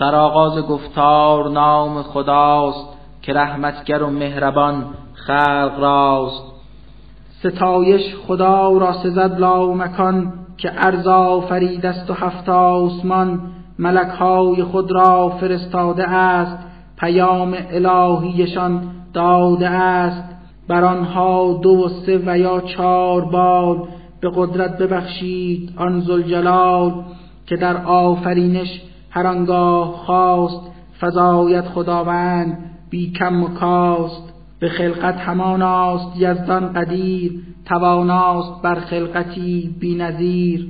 سرآغاز گفتار نام خداست، که رحمتگر و مهربان خلق راست. ستایش خدا را سزد لامکان، که ارض آفریده است و 7 آسمان. ملک‌های خود را فرستاده است، پیام الهیشان داده است. بر آنها 2 و 3 و یا 4 بار، به قدرت ببخشید آن ذوالجلال. که در آفرینش هر آنگاه خواست، فزاید خداوند بی کم و کاست. به خلقت هماناست یزدان قدیر، تواناست بر خلقتی بی نظیر.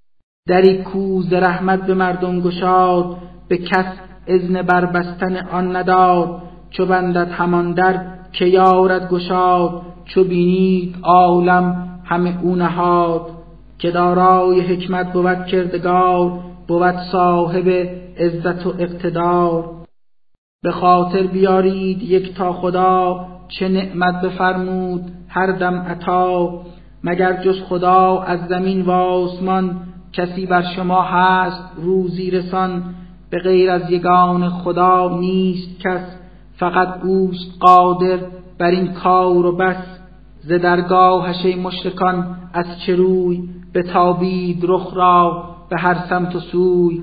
دری کو ز رحمت به مردم گشاد، به کس اذن بر بستن آن نداد. چو بندد همان در که یارد گشاد، چو بینید عالم همه او نهاد. که دارای حکمت بود کردگار، بود صاحب عزت و اقتدار. به خاطر بیارید یکتا خدا، چه نعمت بفرمود هر دم عطا. مگر جز خدا از زمین و آسمان، کسی بر شما هست روزی رسان. به غیر از یگان خدا نیست کس، فقط اوست قادر بر این کار و بس. ز درگاهش ای مشرکان از چه روی، بتابید رخ را به هر سمت و سوی.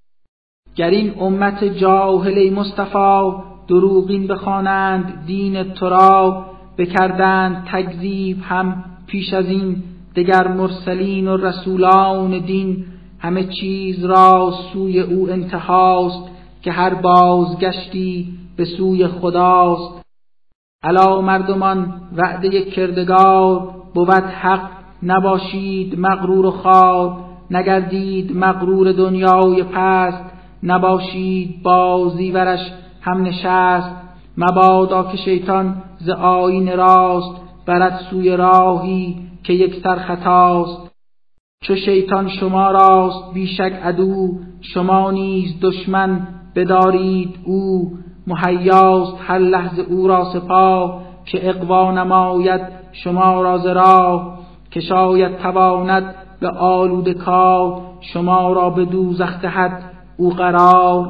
گر این امت جاهل ای مصطفی، دروغین بخوانند دین تو را. بکردند تکذیب هم پیش از این، دگر مرسلین و رسولان دین. همه چیز را سوی او انتهاست، که هر بازگشتی به سوی خداست. الا مردمان وعده کردگار، بود حق نباشید مغرور و خوار. نگردید مغرور دنیای پست، نباشید بازیورش هم نشست. مبادا که شیطان ز آیین راست، برد سوی راهی که یک سر خطاست. چو شیطان شما راست بیشک عدو، شما نیز دشمن بدارید او. مهیاست هر لحظه او را سپاه، که اغوا نماید شما را ز راه. که شاید تواند به آلوده کار، شما را به دوزخ دهد او قرار.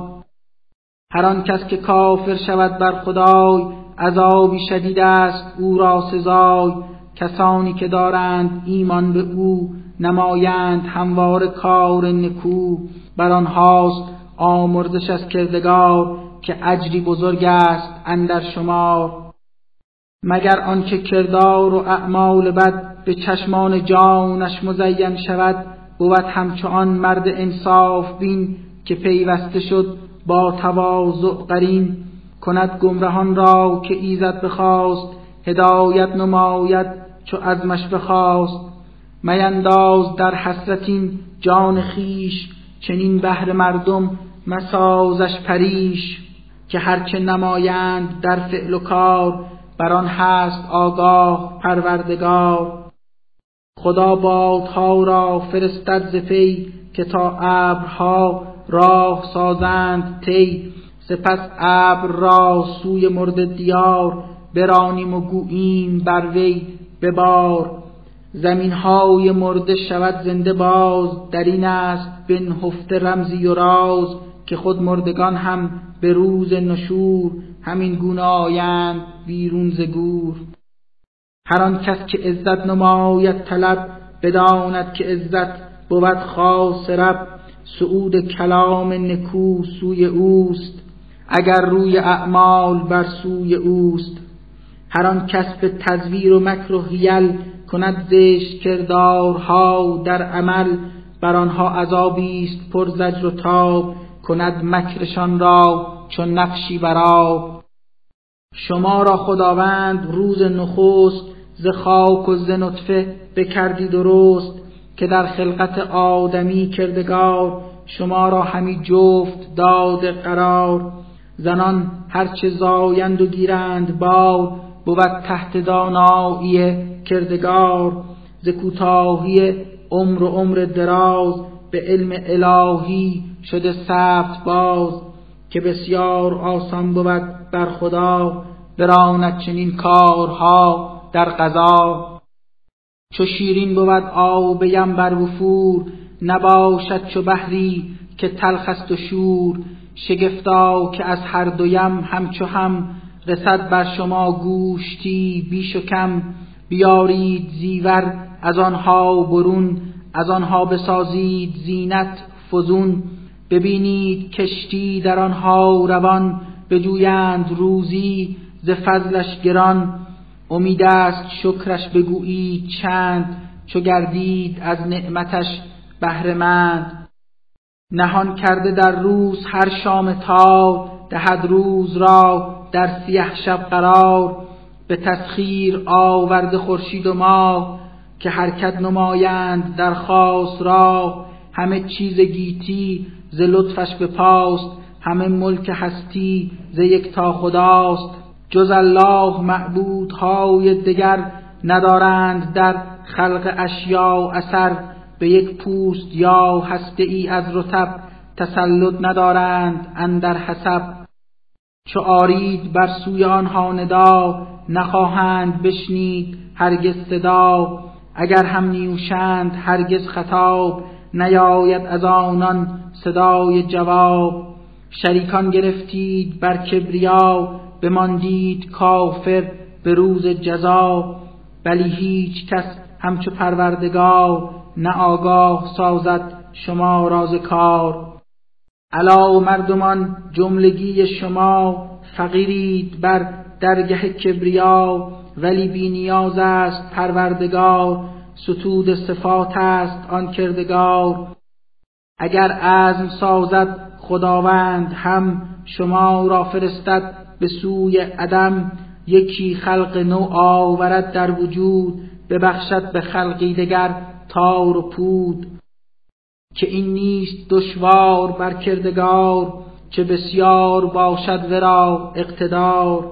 هر آن کس که کافر شود بر خدای، عذابی شدید است او را سزای. کسانی که دارند ایمان به او، نمایند همواره کار نکو. بر آنهاست آمرزش از کردگار، که اجری بزرگ است اندر شمار. مگر آنکه کردار و اعمال بد، به چشمان جانش مزین شود. بود همچو آن مرد انصاف بین، که پیوسته شد با تواضع قرین. کند گمرهان را که ایزد بخواست، هدایت نماید چو عزمش بخواست. مینداز در حسرت این جان خیش، چنین بهر مردم مسازش پریش. که هرچه نمایند در فعل و کار، بران هست آگاه پروردگار. خدا بادها را فرستد ز پی، که تا ابرها راه سازند طی. سپس ابر را سوی مرده دیار، برانیم و گوییم بر وی ببار. زمین‌های مرده شود زنده باز، در این است بنهفته رمزی و راز. که خود مردگان هم به روز نشور، همین گونه آیند بیرون ز گور. هر آن کس که عزت نماید طلب، بداند که عزت بود خاص رب. صعود کلام نکو سوی اوست، اگر روی اعمال بر سوی اوست. هر آن کس به تزویر و مکر و حیل، کند زشت کردارها در عمل. بر آنها عذابی است پر زجر و تاب، کند مکرشان را چون نقشی بر آب. شما را خداوند روز نخست، ز خاک و ز نطفه بکردی درست. که در خلقت آدمی کردگار، شما را همی جفت داد قرار. زنان هرچه زایند و گیرند بار، بود تحت دانایی کردگار. ز کوتاهی عمر و عمر دراز، به علم الهی شده ثبت باز. که بسیار آسان بود بر خدا، براند چنین کارها در قضا. چو شیرین بود آب ینبر و فور، نباشد چو بحری که تلخ است و شور. شگفتا که از هر دویم همچو هم رسد بر شما گوشتی بیش و کم. بیارید زیور از آنها برون، از آنها بسازید زینت فزون. ببینید کشتی در آنها روان، بجویند روزی ز فضلش گران. امید است شکرش بگویید چند، چو گردید از نعمتش بهره مند. نهان کرده در روز هر شام تار، دهد روز را در سیه شب قرار. به تسخیر آورده خورشید و ماه، که حرکت نمایند در خاص راه. همه چیز گیتی ز لطفش بپاست، همه ملک هستی ز یکتا خداست. جز الله معبودهای دگر، ندارند در خلق اشیا اثر. به یک پوست یا هسته ای از رطب، تسلط ندارند اندر حسب. چو آرید بر سوی آنها ندا، نخواهند بشنید هرگز صدا. اگر هم نیوشند هرگز خطاب، نیاید از آنان صدای جواب. شریکان گرفتید بر کبریا، بماندید کافر به روز جزا. بلی هیچ کس همچو پروردگار، نه آگاه سازد شما راز کار. الا مردمان جملگی شما، فقیرید بر درگه کبریا. ولی بی نیاز است پروردگار، ستود صفات است آن کردگار. اگر عزم سازد خداوند هم، شما را فرستد به سوی عدم. یکی خلق نو آورد در وجود، ببخشد به خلقی دگر تار و پود. که این نیست دشوار بر کردگار، چه بسیار باشد ورا اقتدار.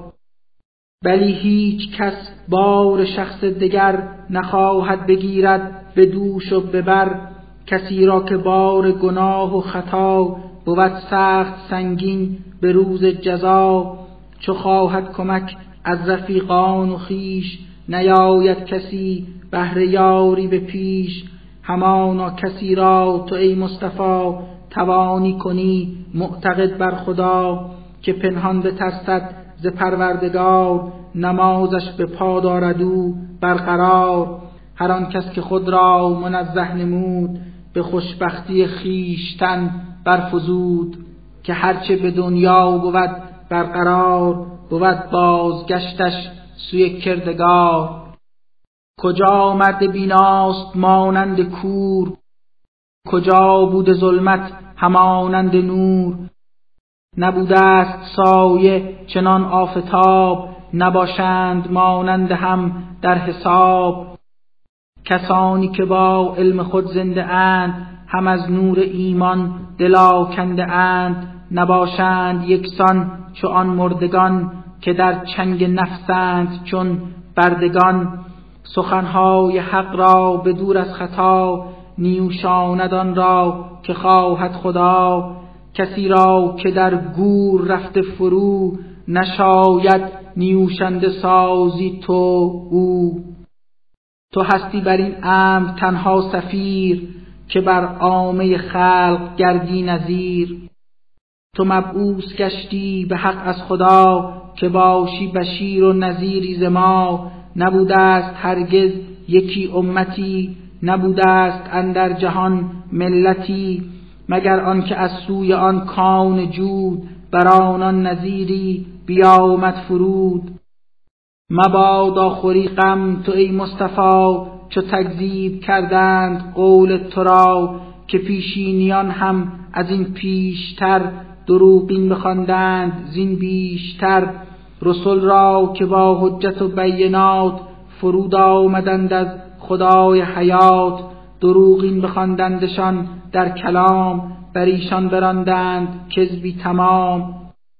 بلی هیچ کس بار شخص دگر، نخواهد بگیرد به دوش و ببر. کسی را که بار گناه و خطا، بود سخت سنگین به روز جزا. چو خواهد کمک از رفیقان و خویش، نیاید کسی بهر یاری به پیش. همانا کسی را تو ای مصطفی، توانی کنی معتقد بر خدا. که پنهان بترسد ز پروردگار، نمازش به پا دارد او برقرار. هر آن کس که خود را منزه نمود، به خوشبختی خویشتن برفزود. که هرچه به دنیا بود برقرار، بود بازگشتش سوی کردگار. کجا مرد بیناست مانند کور، کجا بود ظلمت همانند نور. نبوده است سایه چنان آفتاب، نباشند مانند هم در حساب. کسانی که با علم خود زنده اند، هم از نور ایمان دل آکنده اند. نباشند یکسان چو آن مردگان، که در چنگ نفسند چون بردگان. سخنهای حق را به دور از خطا، نیوشاند آن را که خواهد خدا. کسی را که در گور رفته فرو، نشاید نیوشنده سازی تو او. تو هستی بر این امر تنها سفیر، که بر عامه خلق گردی نذیر. تو مبعوث گشتی به حق از خدا، که باشی بشیر و نذیری ز ما. نبوده است هرگز یکی امتی، نبوده است اندر جهان ملتی. مگر آن که از سوی آن کان جود، بر آنان نذیری بیامد فرود. مبادا خوری غم تو ای مصطفی، چو تکذیب کردند قول تو را. که پیشینیان هم از این پیشتر، دروغین بخواندند زین بیشتر. رسل را که با حجت و بینات، فرود آمدند از خدای حیات. دروغین بخواندندشان در کلام، بر ایشان براندند کذبی تمام.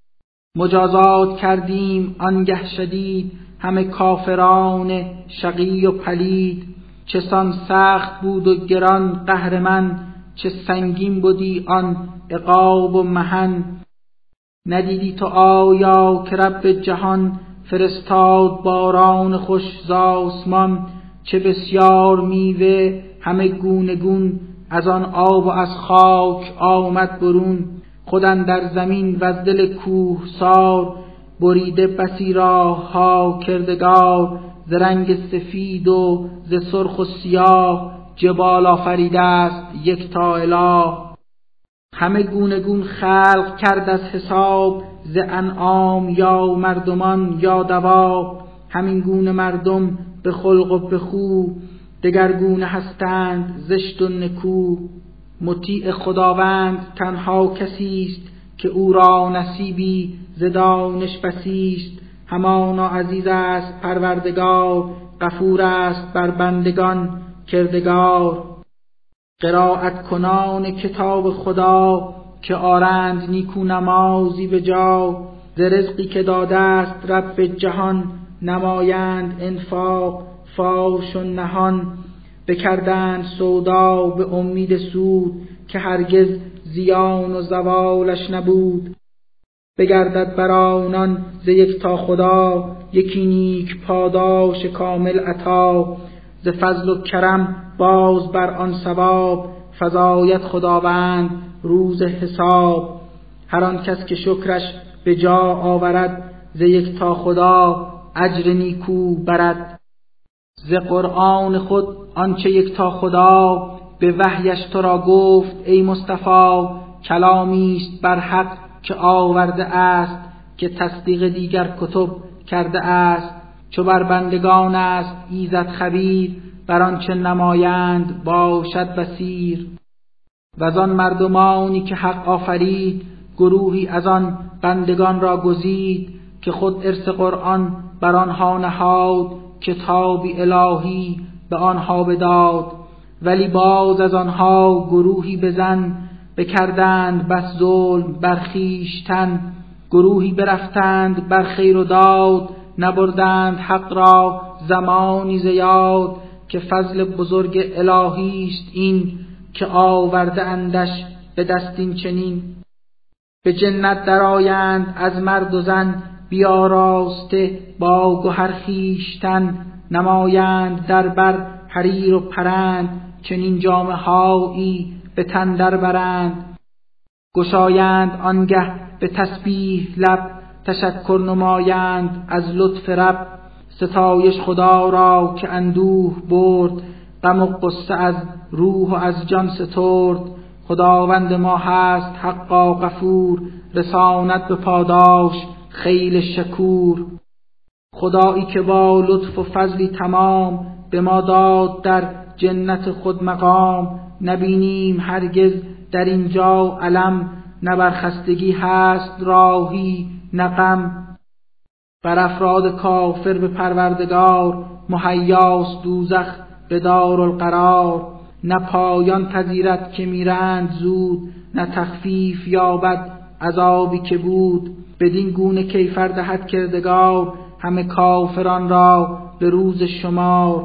مجازات کردیم آنگه شدید، همه کافران شقی و پلید. چه سان سخت بود و گران قهر من، چه سنگین بودی آن عقاب و محن. ندیدی تو آیا که رب جهان، فرستاد باران خوش ز آسمان. چه بسیار میوه همه گونه گون، از آن آب و از خاک آمد برون. خود اندر زمین و از دل کوهسار، بریده بسی راه ها کردگار. ز رنگ سفید و ز سرخ و سیاه، جبال آفریده است یکتا اله. همه گونه گون خلق کرد از حساب، ز انعام یا مردمان یا دواب. همین گونه مردم به خلق و به خو، دگر گونه هستند زشت و نکو. مطیع خداوند تنها کسی است، که او را نصیبی ز دانش بسی است. همانا عزیز است پروردگار، غفور است بر بندگان کردگار. قرائت کنان کتاب خدا، که آرند نیکو نمازی به جا. ز رزقی که داده است رب جهان، نمایند انفاق فاش و نهان. بکردند سودا به امید سود، که هرگز زیان و زوالش نبود. بگردد بر آنان ز یکتا خدا، یکی نیک پاداش کامل عطا. ز فضل و کرم باز بر آن ثواب، فزاید خداوند روز حساب. هر آن کس که شکرش به جا آورد، ز یکتا خدا اجر نیکو برد. ز قرآن خود آنچه یکتا خدا، به وحیش تو را گفت ای مصطفی. کلامی است بر حق که آورده است، که تصدیق دیگر کتب کرده است. چو بر بندگان است ایزد خبیر، بر آنچه نمایند باشد بصیر. وزان مردمانی که حق آفرید، گروهی از آن بندگان را گزید. که خود ارث قرآن بر آنها نهاد، کتابی الهی به آنها بداد. ولی باز از آنها گروهی بزن، بکردند بس ظلم بر خویشتن. گروهی برفتند بر خیر و داد، نبردند حق را زمانی ز یاد. که فضل بزرگ الهی است این، که آورده اندش به دست این چنین. به جنت درآیند از مرد و زن، بیاراسته با گهر خویشتن. نمایند در بر حریر و پرند، چنین جامه هایی به تن در برند. گشایند آنگه به تسبیح لب، تشکر نمایند از لطف رب. ستایش خدا را که اندوه برد، غم و غصه از روح و از جان سترد. خداوند ما هست حقا غفور، رساند به پاداش خیل شکور. خدایی که با لطف و فضلی تمام، به ما داد در جنت خود مقام. نبینیم هرگز در اینجا علم، نه برخستگی هست راهی نه غم. بر افراد کافر به پروردگار، مهیاست دوزخ به دارالقرار. نه پایان پذیرد که میرند زود، نه تخفیف یابد عذابی که بود. بدین گونه کیفر دهد کردگار، همه کافران را به روز شمار.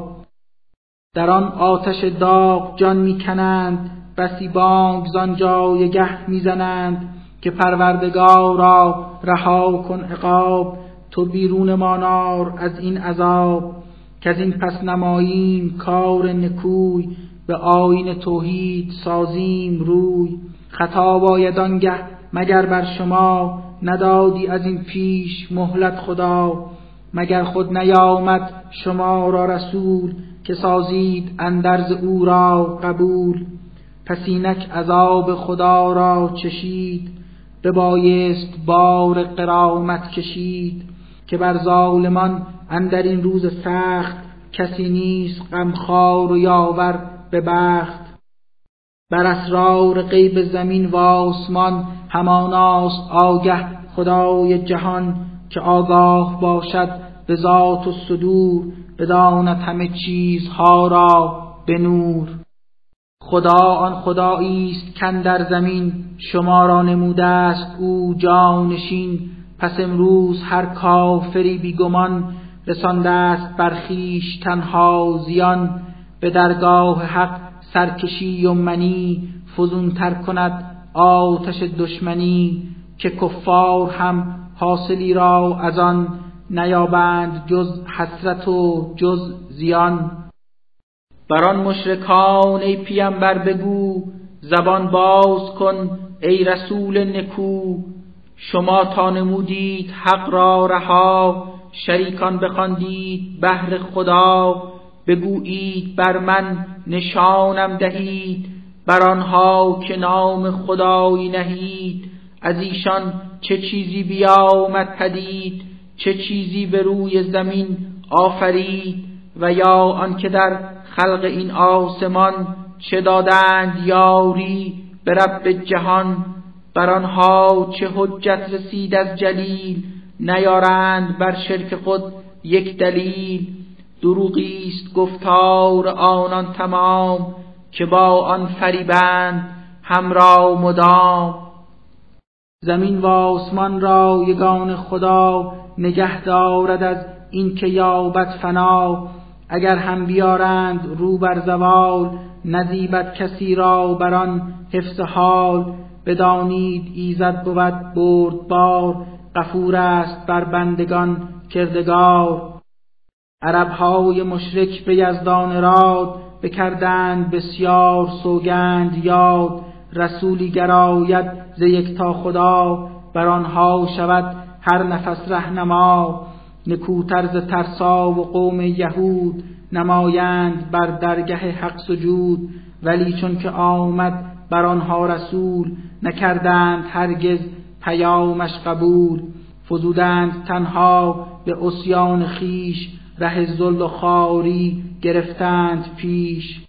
در آن آتش داغ جان میکنند، بسی بانگ زان جایگه میزنند. که پروردگارا رها کن عقاب، تو بیرون مانار از این عذاب. که از این پس نماییم کار نکوی، به آیین توحید سازیم روی. خطا باید آنگه مگر بر شما، ندادی از این پیش مهلت خدا. مگر خود نیامد شما را رسول، که سازید اندرز او را قبول. پس اینک عذاب خدا را چشید، ببایست بار غرامت کشید. که بر ظالمان اندر این روز سخت، کسی نیست غمخوار و یاور به بخت. بر اسرار غیب زمین و آسمان، هماناست آگه خدای جهان. که آگاه باشد به ذات و صدور، بداند همه چیزها را به نور. خدا آن خدایی است کاندر زمین، شما را نموده است او جانشین. پس امروز هر کافری بیگمان، رسانده است بر خویش تنها زیان. به درگاه حق سرکشی و منی، فزون تر کند آتش دشمنی. که کفار هم حاصلی را از آن، نیابند جز حسرت و جز زیان. بر آن مشرکان ای پیامبر بگو، زبان باز کن ای رسول نکو، شما تا نمودید حق را رها، شریکان بخواندید بهر خدا، بگویید بر من نشانم دهید، بر آنها که نام خدایی نهید. از ایشان چه چیزی بیامد پدید، چه چیزی به روی زمین آفرید، و یا آن که در خلق این آسمان چه دادند یاری به رب جهان. بر آنها چه حجت رسید از جلیل، نیارند بر شرک خود یک دلیل. دروغی است گفتار آنان تمام، که با آن فریبند همرا مدام. زمین و آسمان را یگان خدا، نگه دارد از این که یابد فنا. اگر هم بیارند رو بر زوال، نزیبد کسی را بر آن حفظ حال. بدانید ایزد بود بردبار، غفور است بر بندگان کردگار. عربهای مشرک به یزدان اراد، بکردند بسیار سوگند یاد. رسولی گراید ز یکتا خدا، بر آنها شود هر نفس رهنما. نکوتر ز ترسا و قوم یهود، نمایند بر درگه حق سجود. ولی چون که آمد بر آنها رسول، نکردند هرگز پیامش قبول. فزودند تنها به عصیان خویش، ره ذل و خواری گرفتند پیش.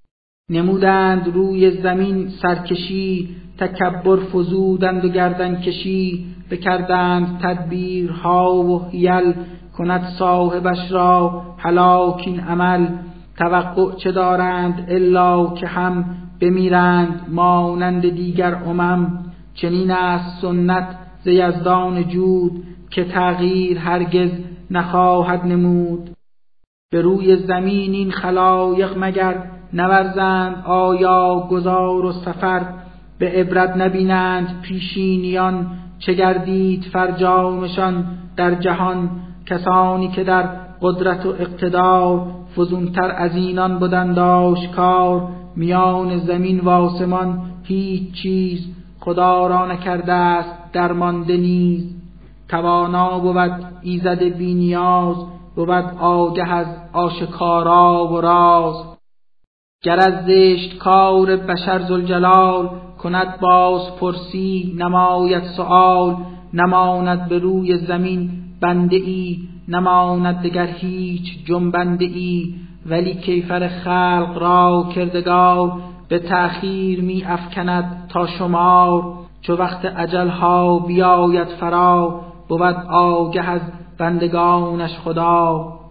نمودند روی زمین سرکشی، تکبر فزودند و گردن کشی. بکردند تدبیرها و حیل، کند صاحبش را هلاک این عمل. توقع چه دارند الا که هم، بمیرند مانند دیگر امم. چنین است سنت ز یزدان جود، که تغییر هرگز نخواهد نمود. به روی زمین این خلایق مگر، نورزند آیا گذار و سفر. به عبرت نبینند پیشینیان، چه گردید فرجامشان در جهان. کسانی که در قدرت و اقتدار، فزونتر از اینان بودند آشکار. میان زمین و آسمان هیچ چیز، خدا را نکرده است درمانده نیز. توانا بود ایزد بی نیاز، بود آگه از آشکارا و راز. گر از زشت کار بشر ذوالجلال، کند باز پرسی نماید سؤال. نماند به روی زمین بنده ای، نماند دگر هیچ جنبنده ای. ولی کیفر خلق را کردگار، به تأخیر می افکند تا شمار. چو وقت اجلها بیاید فرا، بود آگه از بندگانش خدا.